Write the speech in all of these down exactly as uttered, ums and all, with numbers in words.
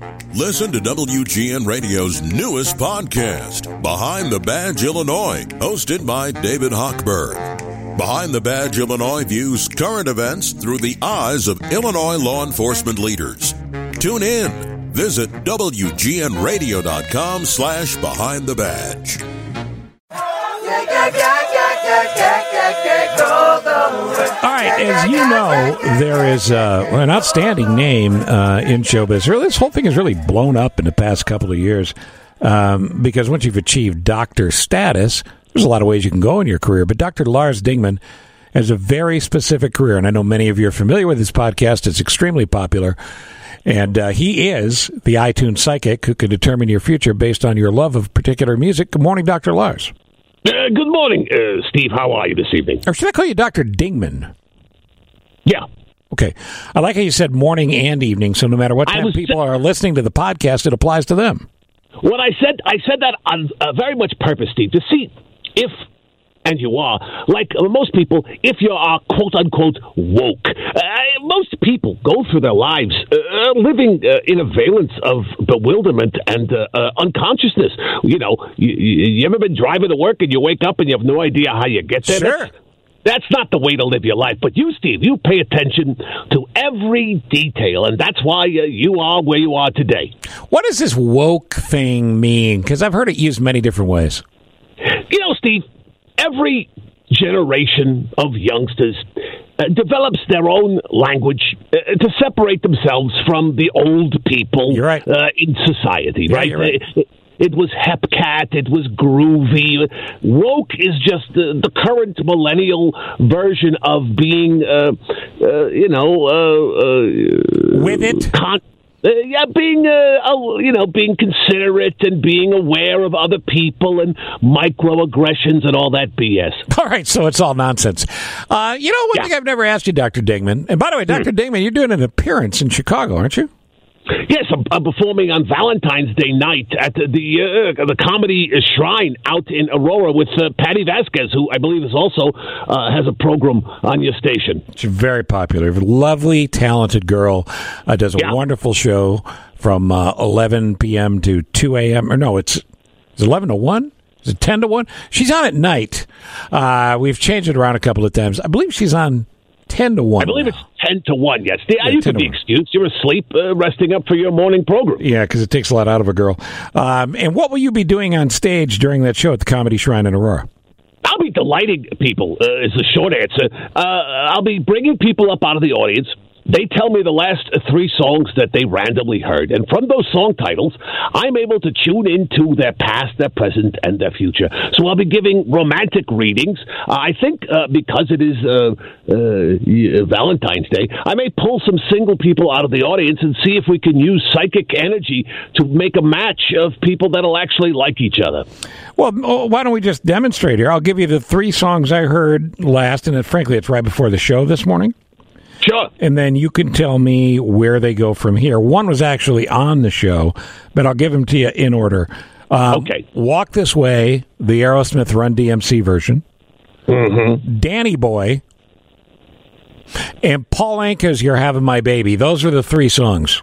Listen to W G N Radio's newest podcast, Behind the Badge Illinois, hosted by David Hochberg. Behind the Badge Illinois views current events through the eyes of Illinois law enforcement leaders. Tune in. Visit W G N radio dot com slash behind the badge. All right, as you know, there is uh, an outstanding name uh, in showbiz. Really, this whole thing has really blown up in the past couple of years um, because once you've achieved doctor status, there's a lot of ways you can go in your career. But Doctor Lars Dingman has a very specific career, and I know many of you are familiar with his podcast. It's extremely popular. And uh, he is the iTunes psychic who can determine your future based on your love of particular music. Good morning, Doctor Lars. Uh, good morning, uh, Steve. How are you this evening? Or should I call you Doctor Dingman? Yeah. Okay. I like how you said morning and evening, so no matter what time people are listening to the podcast, it applies to them. What I said, I said that on uh, very much purpose, Steve, to see if, and you are, like uh, most people, if you are quote-unquote woke. Uh, most people go through their lives uh, living uh, in a valence of bewilderment and uh, uh, unconsciousness. You know, you, you ever been driving to work and you wake up and you have no idea how you get there? Sure. That's, that's not the way to live your life. But you, Steve, you pay attention to every detail, and that's why uh, you are where you are today. What does this woke thing mean? Because I've heard it used many different ways. You know, Steve, every generation of youngsters uh, develops their own language uh, to separate themselves from the old people You're right. uh, in society, Yeah, right? you're right. It, it was hepcat, it was groovy. Woke is just the, the current millennial version of being, uh, uh, you know, uh, uh, with it. Con- Uh, yeah, being, uh, uh, you know, being considerate and being aware of other people and microaggressions and all that B S. All right, so it's all nonsense. Uh, you know, one Yeah. thing I've never asked you, Doctor Dingman, and by the way, Doctor Hmm. Dingman, you're doing an appearance in Chicago, aren't you? Yes, I'm, I'm performing on Valentine's Day night at the the, uh, the Comedy Shrine out in Aurora with uh, Patty Vasquez, who I believe is also uh, has a program on your station. She's very popular, lovely, talented girl. Uh, does a Yeah. wonderful show from uh, eleven p.m. to two a.m. Or no, it's, it's eleven to one? Is it ten to one? She's on at night. Uh, we've changed it around a couple of times. I believe she's on ten to one. I believe now. it's ten to one, yes. Yeah, Yeah, you ten can be to one. excused. You're asleep, uh, resting up for your morning program. Yeah, because it takes a lot out of a girl. Um, and what will you be doing on stage during that show at the Comedy Shrine in Aurora? I'll be delighting people, uh, is the short answer. Uh, I'll be bringing people up out of the audience. They tell me the last three songs that they randomly heard. And from those song titles, I'm able to tune into their past, their present, and their future. So I'll be giving romantic readings. Uh, I think uh, because it is uh, uh, Valentine's Day, I may pull some single people out of the audience and see if we can use psychic energy to make a match of people that'll actually like each other. Well, why don't we just demonstrate here? I'll give you the three songs I heard last, and it, frankly, it's right before the show this morning. Sure. And then you can tell me where they go from here. One was actually on the show, but I'll give them to you in order. Um, Okay. Walk This Way, the Aerosmith Run D M C version. Mm-hmm. Danny Boy. And Paul Anka's You're Having My Baby. Those are the three songs.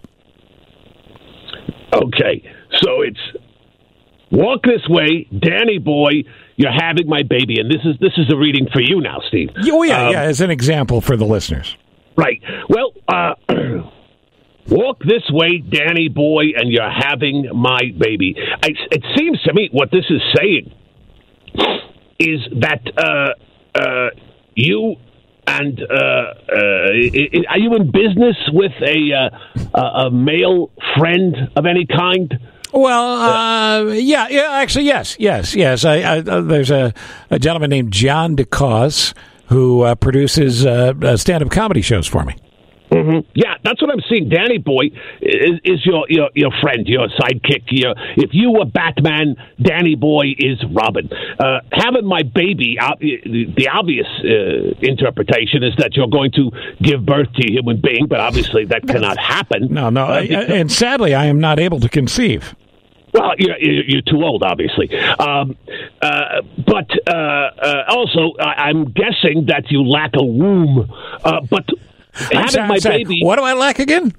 Okay. So it's Walk This Way, Danny Boy, You're Having My Baby. And this is this is a reading for you now, Steve. Oh, yeah, Um, yeah, as an example for the listeners. Right. Well, uh, walk this way, Danny Boy, and you're having my baby. I, it seems to me what this is saying is that uh, uh, you and uh, uh, are you in business with a uh, a male friend of any kind? Well, uh, yeah, yeah, actually, yes, yes, yes. I, I, uh, there's a, a gentleman named John DeCause who uh, produces uh, uh, stand-up comedy shows for me. Mm-hmm. Yeah, that's what I'm seeing. Danny Boy is, is your, your your friend, your sidekick. Your, if you were Batman, Danny Boy is Robin. Uh, having my baby, uh, the obvious uh, interpretation is that you're going to give birth to a human being, but obviously that cannot happen. No, no, Uh, I, because- and sadly, I am not able to conceive. Well, you're, you're too old, obviously. Um, uh, but uh, uh, also, I, I'm guessing that you lack a womb. Uh, but I'm having sorry, my I'm sorry. baby, What do I lack again?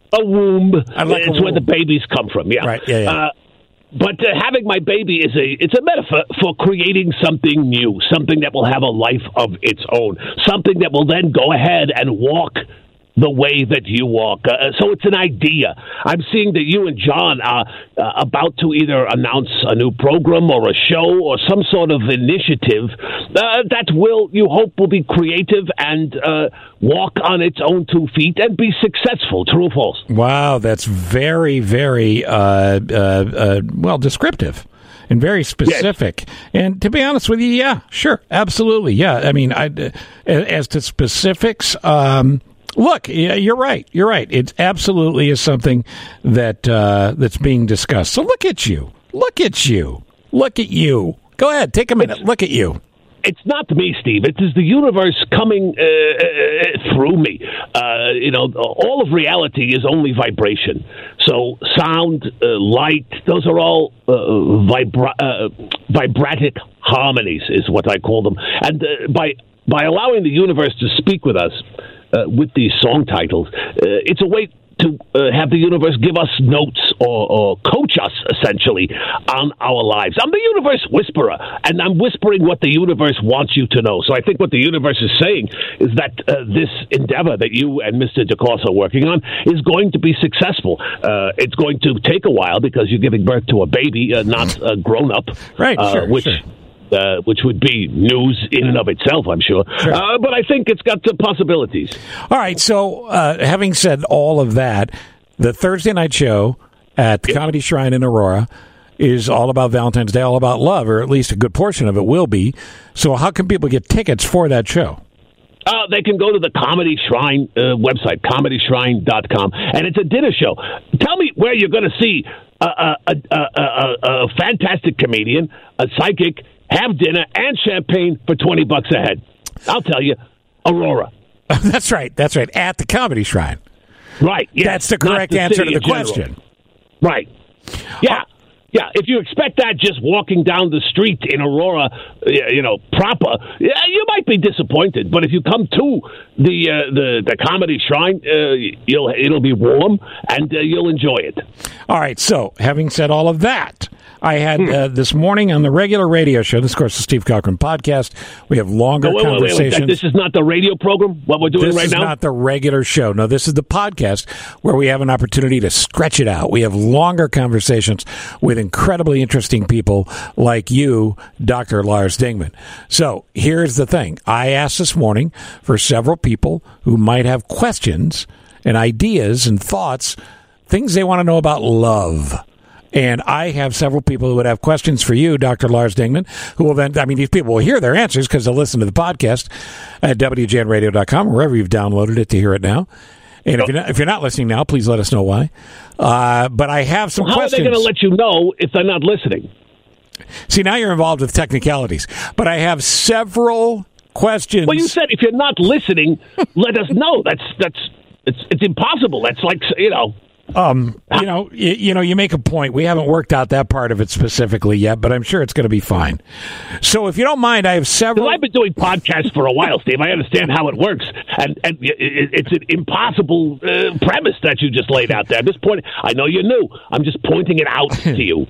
a womb. I like it's a where the womb. babies come from. Yeah, Right, yeah, yeah. Uh, but uh, having my baby is a it's a metaphor for creating something new, something that will have a life of its own, something that will then go ahead and walk the way that you walk. Uh, so it's an idea. I'm seeing that you and John are uh, about to either announce a new program or a show or some sort of initiative uh, that will, you hope, will be creative and uh, walk on its own two feet and be successful. True or false? Wow, that's very, very, uh, uh, uh, well, descriptive. And very specific. Yes. And to be honest with you, yeah, sure, absolutely, yeah. I mean, I, uh, as to specifics, um, look, you're right. You're right. It absolutely is something that uh, that's being discussed. So look at you. Look at you. Look at you. Go ahead. Take a minute. Look at you. It's not me, Steve. It is the universe coming uh, uh, through me. Uh, you know, all of reality is only vibration. So sound, uh, light, those are all uh, vibra- uh, vibratic harmonies is what I call them. And uh, by by allowing the universe to speak with us, Uh, with these song titles, uh, it's a way to uh, have the universe give us notes or, or coach us, essentially, on our lives. I'm the universe whisperer, and I'm whispering what the universe wants you to know. So I think what the universe is saying is that uh, this endeavor that you and Mister DeCorso are working on is going to be successful. Uh, it's going to take a while because you're giving birth to a baby, uh, not a grown-up. Right, uh, sure, which, sure. Uh, which would be news in and of itself, I'm sure. Sure. Uh, but I think it's got some possibilities. All right, so uh, having said all of that, the Thursday night show at the Yep. Comedy Shrine in Aurora is all about Valentine's Day, all about love, or at least a good portion of it will be. So how can people get tickets for that show? Uh, they can go to the Comedy Shrine uh, website, comedy shrine dot com, and it's a dinner show. Tell me where you're going to see a, a, a, a, a, a fantastic comedian, a psychic, have dinner and champagne for twenty bucks a head. I'll tell you, Aurora. That's right. That's right. At the Comedy Shrine. Right. Yes. That's the correct the answer to the in general. question. Right. Yeah. Yeah, if you expect that just walking down the street in Aurora, you know, proper, yeah, you might be disappointed. But if you come to the uh, the, the Comedy Shrine, uh, you'll it'll be warm and uh, you'll enjoy it. All right. So, having said all of that, I had uh, this morning on the regular radio show. This, of course, the Steve Cochran podcast. We have longer oh, wait, conversations. Wait, wait, wait. This is not the radio program. What we're doing this right now. This is not the regular show. No, this is the podcast where we have an opportunity to stretch it out. We have longer conversations with incredibly interesting people like you, Doctor Lars Dingman. So here's the thing. I asked this morning for several people who might have questions and ideas and thoughts, things they want to know about love. And I have several people who would have questions for you, Doctor Lars Dingman, who will then, I mean, these people will hear their answers because they'll listen to the podcast at W G N radio dot com, wherever you've downloaded it to hear it now. And if you're not, if you're not listening now, please let us know why. Uh, but I have some well, how questions. How are they going to let you know if they're not listening? See, now you're involved with technicalities. But I have several questions. Well, you said if you're not listening, let us know. That's that's it's it's impossible. That's like, you know. Um, you know, you, you know, you make a point. We haven't worked out that part of it specifically yet, but I'm sure it's going to be fine. So, if you don't mind, I have several. Well, I've been doing podcasts for a while, Steve. I understand how it works, and and it's an impossible uh, premise that you just laid out there. I'm just pointing. I know you're new. I'm just pointing it out to you.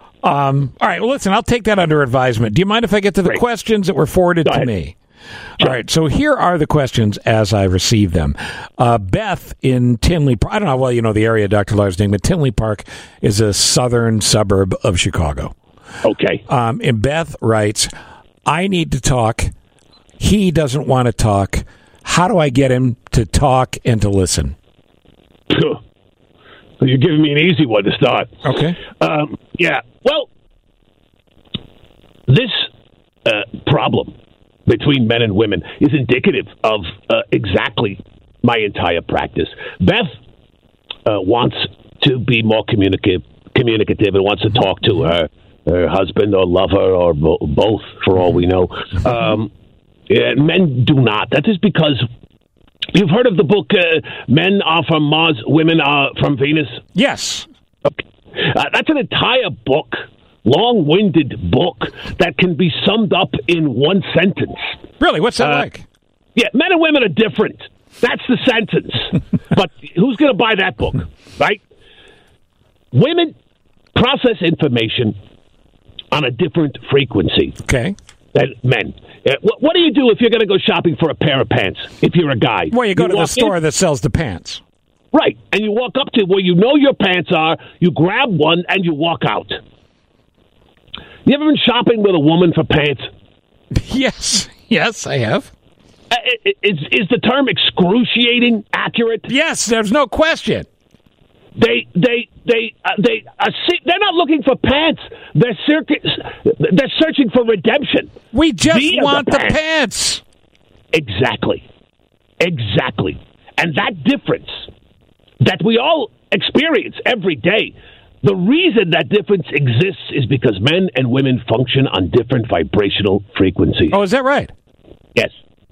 Um, all right. Well, listen. I'll take that under advisement. Do you mind if I get to the Great. questions that were forwarded Go to ahead. me? Sure. All right, so here are the questions as I received them. Uh, Beth in Tinley Park, I don't know how well you know the area, Doctor Lars Dingman, but Tinley Park is a southern suburb of Chicago. Okay. Um, and Beth writes, I need to talk. He doesn't want to talk. How do I get him to talk and to listen? Well, you're giving me an easy one to start. Okay. Um, yeah. Well, this uh, problem between men and women is indicative of uh, exactly my entire practice. Beth uh, wants to be more communicative, communicative and wants to talk to her, her husband or lover or bo- both, for all we know. Um, yeah, men do not. That is because you've heard of the book uh, Men Are From Mars, Women Are From Venus? Yes. Okay. Uh, that's an entire book. Long-winded book that can be summed up in one sentence. Really? What's that Uh, like? Yeah, men and women are different. That's the sentence. But who's going to buy that book? right? Women process information on a different frequency okay. than men. Uh, what, what do you do if you're going to go shopping for a pair of pants, if you're a guy? Well, you go you to the store in, that sells the pants. Right, and you walk up to where you know your pants are, you grab one, and you walk out. You ever been shopping with a woman for pants? Yes, yes, I have. Uh, is, is the term excruciating accurate? Yes, there's no question. They, they, they, uh, they, uh, see, they're not looking for pants. They're, cir- they're searching for redemption. We just via want the the pants. pants. Exactly. Exactly. And that difference that we all experience every day, the reason that difference exists is because men and women function on different vibrational frequencies. Oh, is that right? Yes.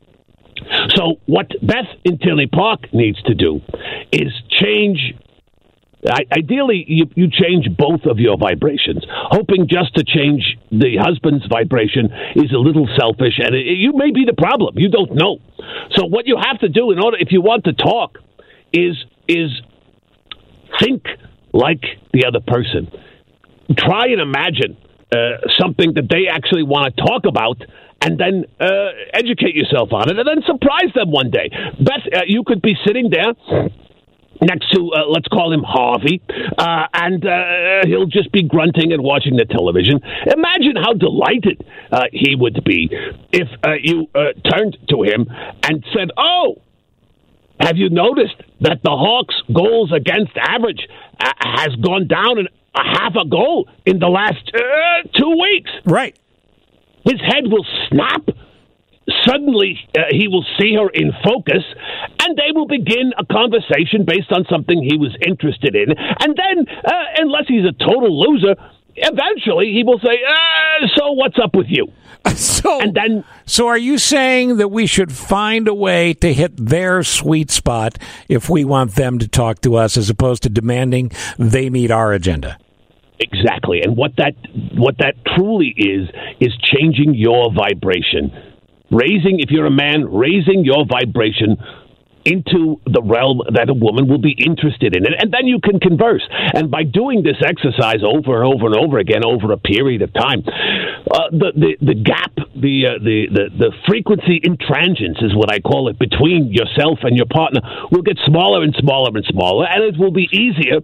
So what Beth in Tinley Park needs to do is change. I, ideally, you, you change both of your vibrations. Hoping just to change the husband's vibration is a little selfish, and it, you may be the problem. You don't know. So what you have to do in order, if you want to talk, is is think like the other person. Try and imagine uh, something that they actually want to talk about, and then uh, educate yourself on it, and then surprise them one day. Beth, uh, you could be sitting there next to, uh, let's call him Harvey, uh, and uh, he'll just be grunting and watching the television. Imagine how delighted uh, he would be if uh, you uh, turned to him and said, oh, have you noticed that the Hawks' goals against average uh, has gone down in a half a goal in the last uh, two weeks? Right. His head will snap. Suddenly, uh, he will see her in focus, and they will begin a conversation based on something he was interested in. And then, uh, unless he's a total loser, eventually he will say, uh, so what's up with you? So, and then, so are you saying that we should find a way to hit their sweet spot if we want them to talk to us, as opposed to demanding they meet our agenda? Exactly. And what that what that truly is, is changing your vibration. Raising, if you're a man, raising your vibration into the realm that a woman will be interested in. And, and then you can converse. And by doing this exercise over and over and over again over a period of time, uh, the, the, the gap, the, uh, the, the, the frequency intransigence is what I call it, between yourself and your partner will get smaller and smaller and smaller, and it will be easier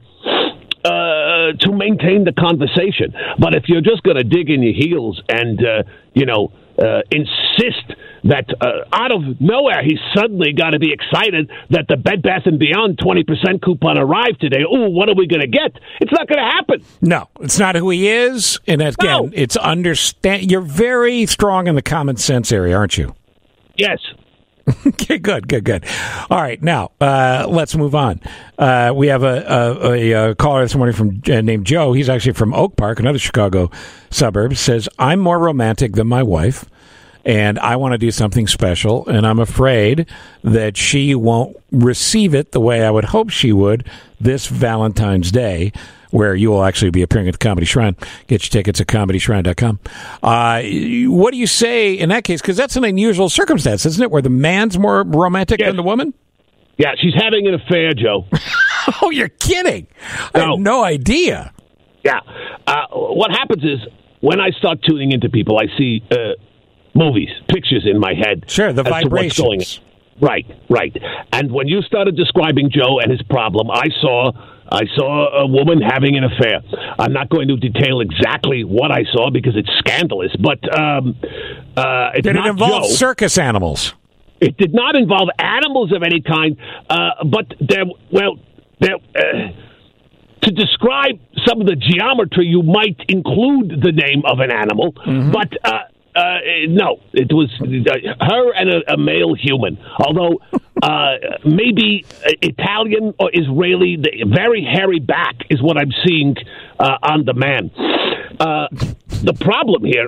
uh, to maintain the conversation. But if you're just going to dig in your heels and, uh, you know, Uh, insist that uh, out of nowhere he's suddenly got to be excited that the Bed Bath and Beyond twenty percent coupon arrived today. Ooh, what are we going to get? It's not going to happen. No, it's not who he is. And again, no. It's understand. You're very strong in the common sense area, aren't you? Yes. Okay, good, good, good. All right, now uh, let's move on. Uh, we have a, a, a caller this morning from uh, named Joe. He's actually from Oak Park, another Chicago suburb. Says, I'm more romantic than my wife, and I want to do something special, and I'm afraid that she won't receive it the way I would hope she would this Valentine's Day, where you will actually be appearing at the Comedy Shrine. Get your tickets at comedy shrine dot com. Uh, what do you say in that case? Because that's an unusual circumstance, isn't it, where the man's more romantic yes. than the woman? Yeah, she's having an affair, Joe. Oh, you're kidding. No. I had no idea. Yeah. Uh, what happens is, when I start tuning into people, I see uh, movies, pictures in my head. Sure, the vibrations. Right, right. And when you started describing Joe and his problem, I saw I saw a woman having an affair. I'm not going to detail exactly what I saw because it's scandalous, but um, uh, it's did not it involve Joe. Circus animals? It did not involve animals of any kind, uh, but there, well, there. Uh, to describe some of the geometry, you might include the name of an animal, mm-hmm. but. Uh, Uh, no, it was uh, her and a, a male human. Although uh, maybe Italian or Israeli, the very hairy back is what I'm seeing uh, on the man. Uh, the problem here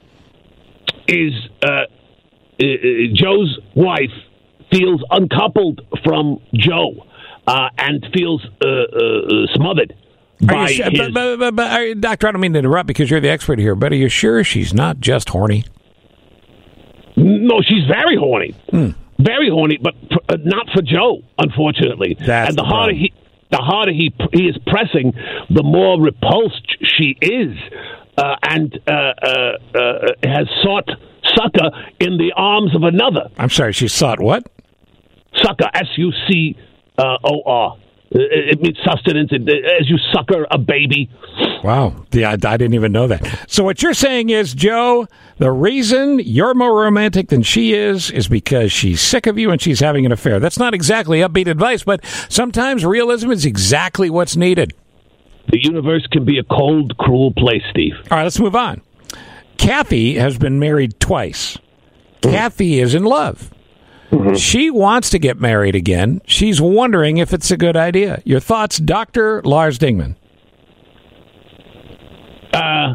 is uh, uh, Joe's wife feels uncoupled from Joe uh, and feels uh, uh, smothered. Are you sure, but, but, but, but, are, Doctor, I don't mean to interrupt because you're the expert here, but are you sure she's not just horny? No, she's very horny. Hmm. Very horny, but for, uh, not for Joe, unfortunately. That's and the, the harder problem. he the harder he he is pressing, the more repulsed she is, uh, and uh, uh, uh, has sought succor in the arms of another. I'm sorry, she sought what? Succor, S U C O R. It means sustenance, as you succor a baby. Wow. Yeah, I, I didn't even know that. So what you're saying is, Joe, the reason you're more romantic than she is is because she's sick of you and she's having an affair. That's not exactly upbeat advice, but sometimes realism is exactly what's needed. The universe can be a cold, cruel place, Steve. All right, let's move on. Kathy has been married twice. Mm-hmm. Kathy is in love. Mm-hmm. She wants to get married again. She's wondering if it's a good idea. Your thoughts, Doctor Lars Dingman? Uh,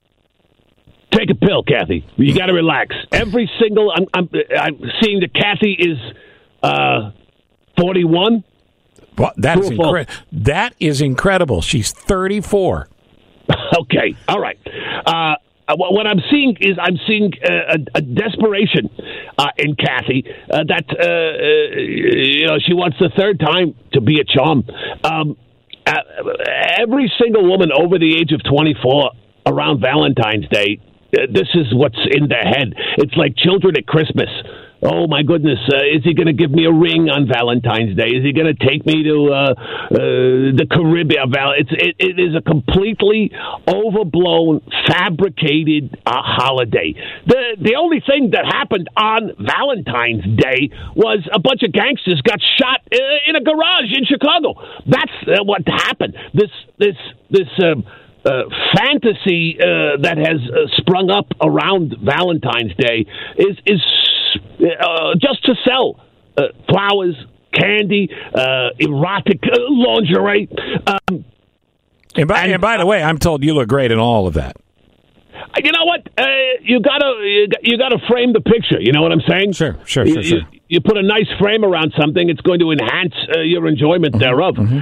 take a pill, Kathy. You got to relax. Every single I'm, I'm I'm seeing that Kathy is uh, forty-one. Well, that is incredible. That is incredible. She's thirty-four. Okay, all right. Uh, What I'm seeing is I'm seeing a, a desperation uh, in Kathy uh, that uh, uh, you know she wants the third time to be a charm. Um, uh, every single woman over the age of twenty-four around Valentine's Day, uh, this is what's in their head. It's like children at Christmas. Oh, my goodness, uh, is he going to give me a ring on Valentine's Day? Is he going to take me to uh, uh, the Caribbean? It's, it, it is a completely overblown, fabricated uh, holiday. The the only thing that happened on Valentine's Day was a bunch of gangsters got shot uh, in a garage in Chicago. That's uh, what happened. This, this, this... Um, Uh, fantasy uh, that has uh, sprung up around Valentine's Day is is uh, just to sell uh, flowers, candy, uh, erotic uh, lingerie. Um, and, by, and, and by the way, I'm told you look great in all of that. You know what? Uh, you gotta you, you gotta frame the picture. You know what I'm saying? Sure, sure, sure. You, sure. you, you put a nice frame around something; it's going to enhance uh, your enjoyment mm-hmm, thereof. Mm-hmm.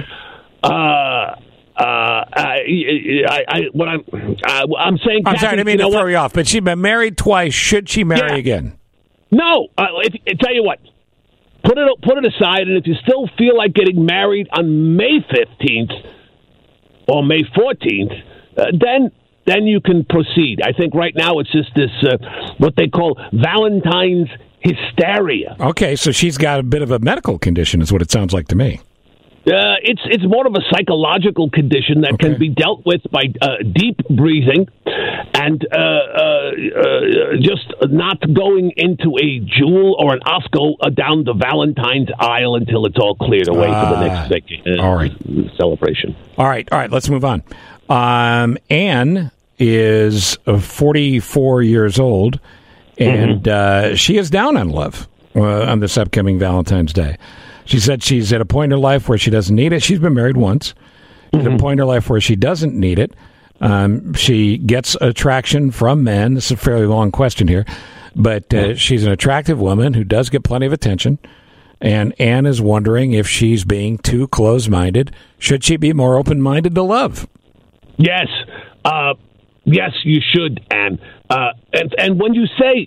Uh, Uh, I, I, I, what I'm, I, I'm saying. I'm Kathy, sorry, I didn't mean you know to throw what? you off, but she's been married twice. Should she marry yeah. again? No. Uh, if, I tell you what, put it put it aside, and if you still feel like getting married on May fifteenth or May fourteenth, uh, then then you can proceed. I think right now it's just this uh, what they call Valentine's hysteria. Okay, so she's got a bit of a medical condition, is what it sounds like to me. Uh, it's it's more of a psychological condition that okay. can be dealt with by uh, deep breathing and uh, uh, uh, just not going into a Jewel or an Osco uh, down the Valentine's aisle until it's all cleared away uh, for the next uh, all right. celebration. All right, all right, let's move on. Um, Anne is forty-four years old, and mm-hmm. uh, she is down on love uh, on this upcoming Valentine's Day. She said she's at a point in her life where she doesn't need it. She's been married once. She's mm-hmm. at a point in her life where she doesn't need it. Um, she gets attraction from men. This is a fairly long question here. But uh, mm-hmm. she's an attractive woman who does get plenty of attention. And Anne is wondering if she's being too close-minded. Should she be more open-minded to love? Yes. Uh, yes, you should, Anne. Uh, and, and when you say,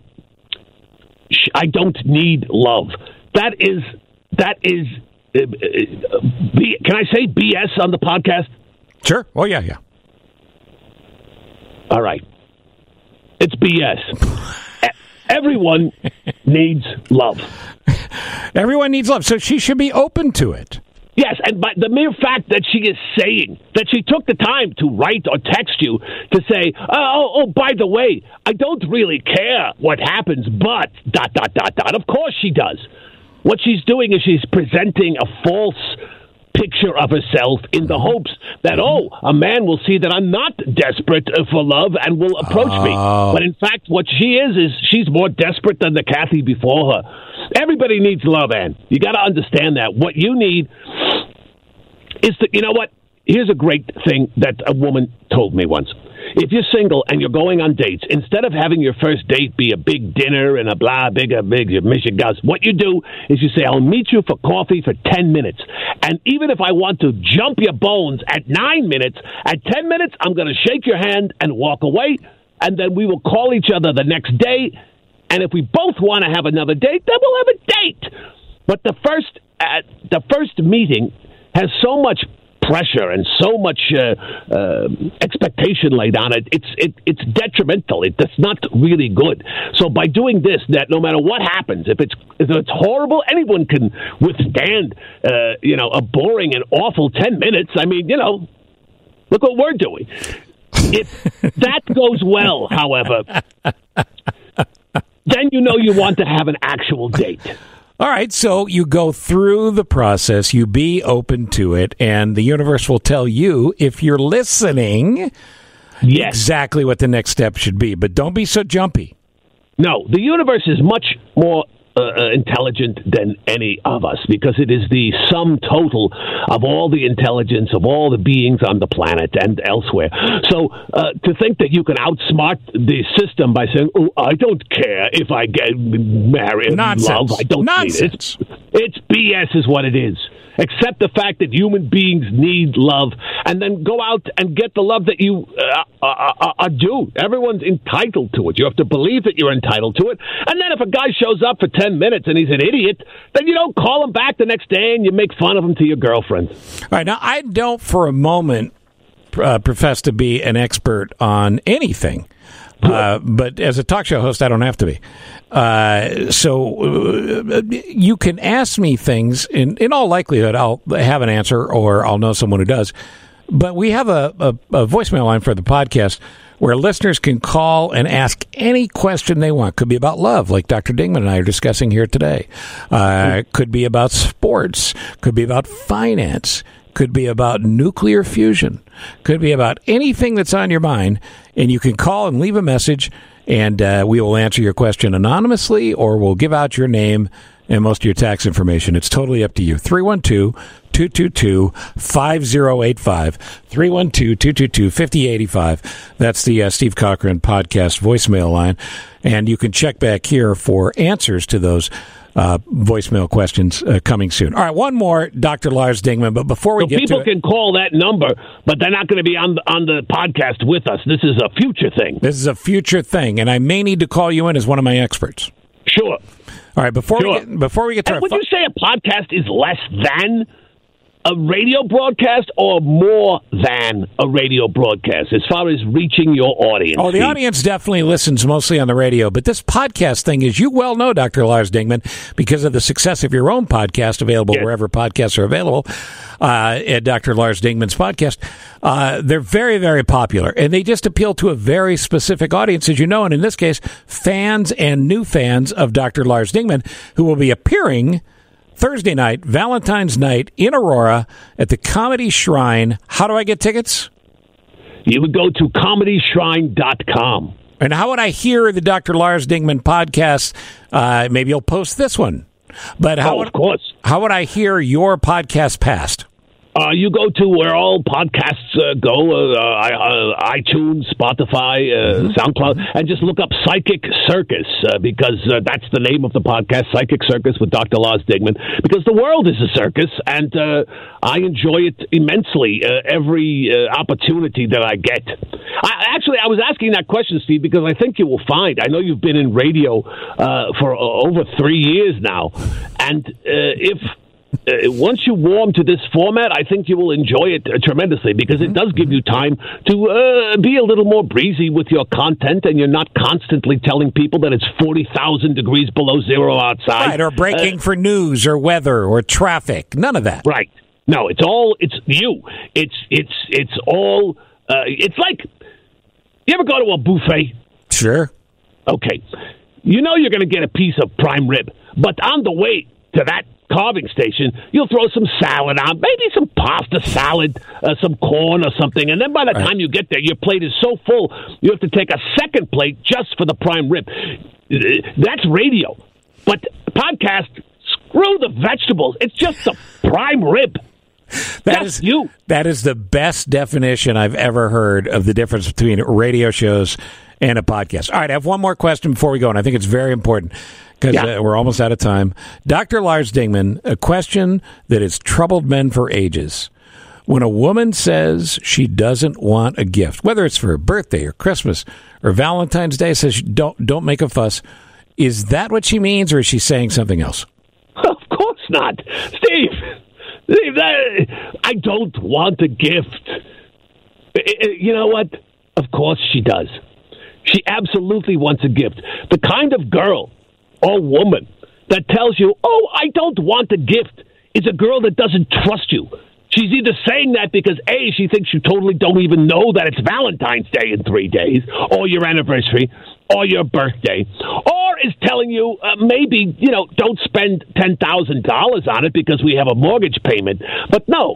I don't need love, that is... That is, uh, uh, B, can I say B S on the podcast? Sure. Oh, yeah, yeah. All right. It's B S. Everyone needs love. Everyone needs love, so she should be open to it. Yes, and by the mere fact that she is saying, that she took the time to write or text you to say, oh, oh, by the way, I don't really care what happens, but, dot, dot, dot, dot. Of course she does. What she's doing is she's presenting a false picture of herself in the hopes that, oh, a man will see that I'm not desperate for love and will approach oh. me. But in fact, what she is, is she's more desperate than the Kathy before her. Everybody needs love, Ann. You got to understand that. What you need is to, you know what? Here's a great thing that a woman told me once. If you're single and you're going on dates, instead of having your first date be a big dinner and a blah, big, a big, Michigas, what you do is you say, I'll meet you for coffee for ten minutes. And even if I want to jump your bones at nine minutes, at ten minutes, I'm going to shake your hand and walk away. And then we will call each other the next day. And if we both want to have another date, then we'll have a date. But the first, uh, the first meeting has so much pressure and so much uh, uh, expectation laid on it, it's it, it's detrimental. It, it's not really good. So by doing this, that no matter what happens, if it's if it's horrible, anyone can withstand, uh, you know, a boring and awful ten minutes. I mean, you know, look what we're doing. If that goes well, however, then you know you want to have an actual date. All right, so you go through the process, you be open to it, and the universe will tell you, if you're listening, yes, exactly what the next step should be. But don't be so jumpy. No, the universe is much more uh, intelligent than any of us, because it is the sum total of all the intelligence of all the beings on the planet and elsewhere. So uh, to think that you can outsmart the system by saying, oh, I don't care if I get married and love, I don't Nonsense. need it. It's, it's B S is what it is. Accept the fact that human beings need love, and then go out and get the love that you uh, are, are due. Everyone's entitled to it. You have to believe that you're entitled to it. And then if a guy shows up for ten minutes and he's an idiot, then you don't call him back the next day and you make fun of him to your girlfriend. All right, now I don't for a moment uh, profess to be an expert on anything. Uh, but as a talk show host, I don't have to be. Uh, so uh, you can ask me things. In, in all likelihood, I'll have an answer or I'll know someone who does. But we have a, a, a voicemail line for the podcast where listeners can call and ask any question they want. Could be about love, like Doctor Dingman and I are discussing here today. Uh, could be about sports. Could be about finance. Could be about nuclear fusion. Could be about anything that's on your mind. And you can call and leave a message, and uh, we will answer your question anonymously, or we'll give out your name and most of your tax information. It's totally up to you. three one two, two two two, five zero eight five. three one two, two two two, five zero eight five. That's the uh, Steve Cochran podcast voicemail line. And you can check back here for answers to those Uh, voicemail questions uh, coming soon. All right, one more, Doctor Lars Dingman. But before we so get people to it, can call that number, but they're not going to be on the, on the podcast with us. This is a future thing. This is a future thing, and I may need to call you in as one of my experts. Sure. All right, before sure. we get, before we get to and our would fu- you say a podcast is less than a radio broadcast or more than a radio broadcast as far as reaching your audience? Oh, the audience definitely listens mostly on the radio, but this podcast thing, as you well know, Doctor Lars Dingman, because of the success of your own podcast available yes. wherever podcasts are available, uh, at Doctor Lars Dingman's podcast, uh, they're very, very popular, and they just appeal to a very specific audience, as you know, and in this case, fans and new fans of Doctor Lars Dingman, who will be appearing Thursday night, Valentine's night in Aurora at the Comedy Shrine. How do I get tickets? You would go to comedy shrine dot com. And how would I hear the Doctor Lars Dingman podcast? Uh, maybe you'll post this one. But how oh, would, of course. How would I hear your podcast past? Uh, you go to where all podcasts uh, go, uh, uh, iTunes, Spotify, uh, mm-hmm. SoundCloud, and just look up Psychic Circus, uh, because uh, that's the name of the podcast, Psychic Circus with Doctor Lars Dingman, because the world is a circus, and uh, I enjoy it immensely, uh, every uh, opportunity that I get. I, actually, I was asking that question, Steve, because I think you will find, I know you've been in radio uh, for uh, over three years now, and uh, if... Uh, once you warm to this format, I think you will enjoy it uh, tremendously, because it does give you time to uh, be a little more breezy with your content, and you're not constantly telling people that it's forty thousand degrees below zero outside. Right, or breaking uh, for news or weather or traffic. None of that. Right. No, it's all, it's you. It's, it's, it's all, uh, it's like, you ever go to a buffet? Sure. Okay. You know you're going to get a piece of prime rib, but on the way to that carving station, you'll throw some salad on, maybe some pasta salad, uh, some corn or something, and then by the right. time you get there, your plate is so full, you have to take a second plate just for the prime rib. That's radio. But podcast, screw the vegetables. It's just the prime rib. That That's is you. That is the best definition I've ever heard of the difference between radio shows and a podcast. All right, I have one more question before we go, and I think it's very important, because yeah. uh, we're almost out of time. Doctor Lars Dingman, a question that has troubled men for ages. When a woman says she doesn't want a gift, whether it's for a birthday or Christmas or Valentine's Day, says don't don't make a fuss, is that what she means, or is she saying something else? Of course not. Steve, I don't want a gift. You know what? Of course she does. She absolutely wants a gift. The kind of girl or woman that tells you, oh, I don't want a gift, is a girl that doesn't trust you. She's either saying that because, A, she thinks you totally don't even know that it's Valentine's Day in three days, or your anniversary, or your birthday, or is telling you uh, maybe, you know, don't spend ten thousand dollars on it because we have a mortgage payment. But no,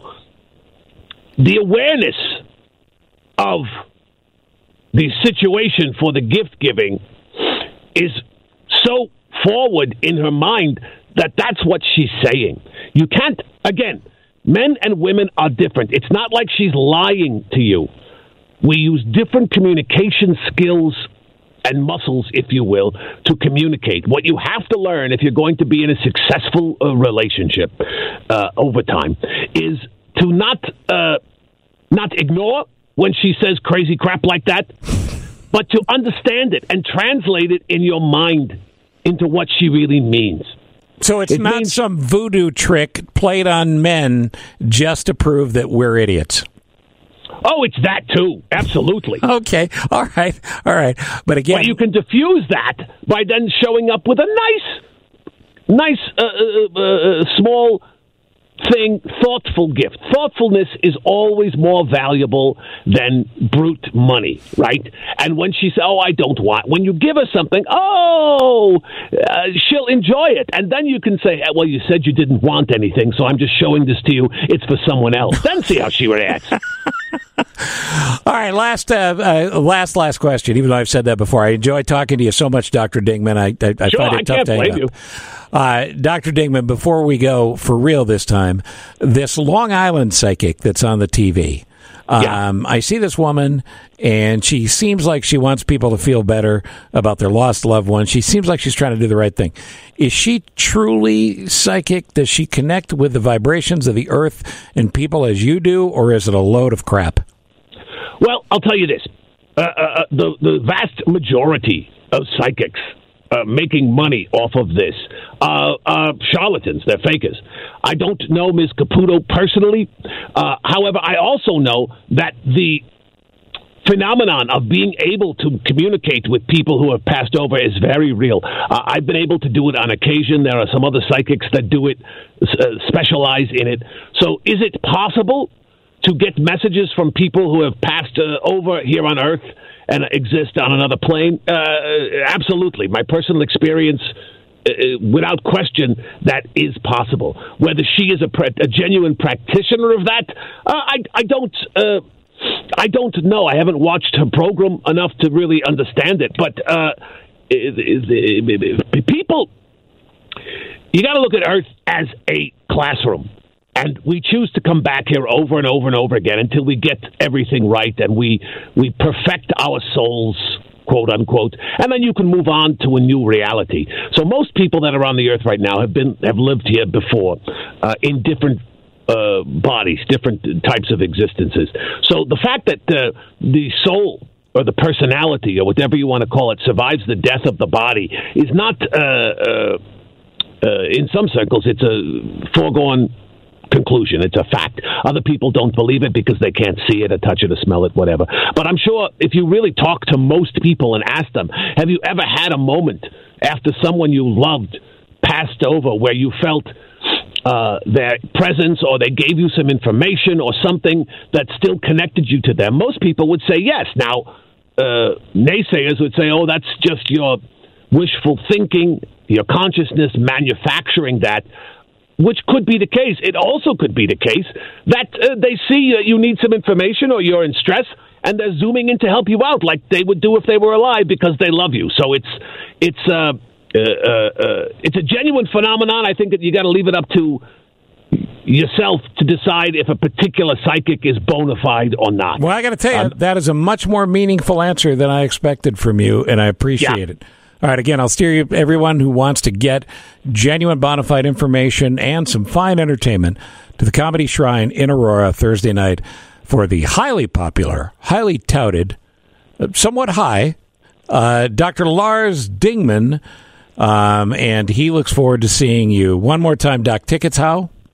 the awareness of the situation for the gift giving is so forward in her mind that that's what she's saying. You can't, again, men and women are different. It's not like she's lying to you. We use different communication skills and muscles, if you will, to communicate. What you have to learn if you're going to be in a successful uh, relationship uh, over time is to not uh, not ignore when she says crazy crap like that, but to understand it and translate it in your mind into what she really means. So it's it not means, some voodoo trick played on men just to prove that we're idiots. Oh, it's that too. Absolutely. Okay. All right. All right. But again, but you can diffuse that by then showing up with a nice, nice, uh, uh, uh, small thing, thoughtful gift. Thoughtfulness is always more valuable than brute money, right? And when she says, oh, I don't want, when you give her something, oh, uh, she'll enjoy it. And then you can say, well, you said you didn't want anything, so I'm just showing this to you. It's for someone else. Then see how she reacts. All right, last, uh, uh, last, last question. Even though I've saed that before, I enjoy talking to you so much, Doctor Dingman. I, I, I sure, find it I tough can't to hang blame up. you. Uh, Doctor Dingman, before we go for real this time, this Long Island psychic that's on the T V. Um, yeah. I see this woman, and she seems like she wants people to feel better about their lost loved ones. She seems like she's trying to do the right thing. Is she truly psychic? Does she connect with the vibrations of the earth and people as you do, or is it a load of crap? Well, I'll tell you this. Uh, uh, the, the vast majority of psychics uh, making money off of this uh, uh, charlatans. They're fakers. I don't know Miz Caputo personally. Uh, however, I also know that the phenomenon of being able to communicate with people who have passed over is very real. Uh, I've been able to do it on occasion. There are some other psychics that do it, uh, specialize in it. So is it possible to get messages from people who have passed uh, over here on Earth and exist on another plane? Uh, absolutely. My personal experience, uh, without question, that is possible. Whether she is a, pre- a genuine practitioner of that, uh, I, I don't... Uh, I don't know. I haven't watched her program enough to really understand it. But uh, people, you got to look at Earth as a classroom. And we choose to come back here over and over and over again until we get everything right and we we perfect our souls, quote unquote, and then you can move on to a new reality. So most people that are on the Earth right now have been have lived here before uh, in different uh, bodies, different types of existences. So the fact that uh, the soul or the personality or whatever you want to call it survives the death of the body is not, uh, uh, uh, in some circles, it's a foregone conclusion. It's a fact. Other people don't believe it because they can't see it or touch it or smell it, whatever. But I'm sure if you really talk to most people and ask them, have you ever had a moment after someone you loved passed over where you felt uh, their presence or they gave you some information or something that still connected you to them? Most people would say yes. Now, uh, naysayers would say, oh, that's just your wishful thinking, your consciousness manufacturing that, which could be the case. It also could be the case that uh, they see uh, you need some information or you're in stress, and they're zooming in to help you out like they would do if they were alive because they love you. So it's it's uh, uh, uh, it's a genuine phenomenon. I think that you got to leave it up to yourself to decide if a particular psychic is bona fide or not. Well, I got to tell you, um, that is a much more meaningful answer than I expected from you, and I appreciate yeah. it. All right, again, I'll steer you, everyone who wants to get genuine bona fide information and some fine entertainment, to the Comedy Shrine in Aurora Thursday night for the highly popular, highly touted, somewhat high, uh, Doctor Lars Dingman, um, and he looks forward to seeing you. One more time, Doc. Tickets how?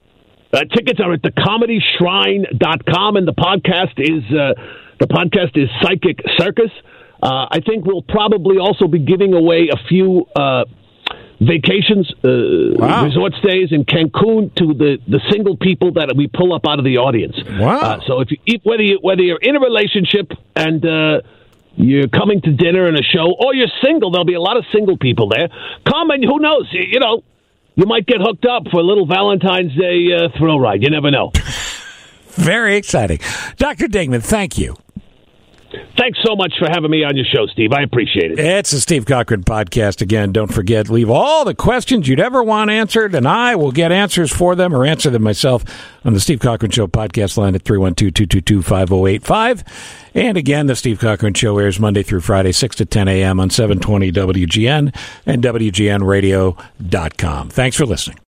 Uh, tickets are at the comedy shrine dot com, and the podcast is uh, the podcast is Psychic Circus. Uh, I think we'll probably also be giving away a few uh, vacations, uh, wow. resort stays in Cancun to the, the single people that we pull up out of the audience. Wow! Uh, so if you whether you whether you're in a relationship and uh, you're coming to dinner and a show, or you're single, there'll be a lot of single people there. Come and who knows? You, you know, you might get hooked up for a little Valentine's Day uh, thrill ride. You never know. Very exciting, Doctor Dingman. Thank you. Thanks so much for having me on your show, Steve. I appreciate it. It's the Steve Cochran Podcast. Again, don't forget, leave all the questions you'd ever want answered, and I will get answers for them or answer them myself on the Steve Cochran Show podcast line at three one two, two two two, five oh eight five. And again, the Steve Cochran Show airs Monday through Friday, six to ten a.m. on seven twenty W G N and W G N radio dot com. Thanks for listening.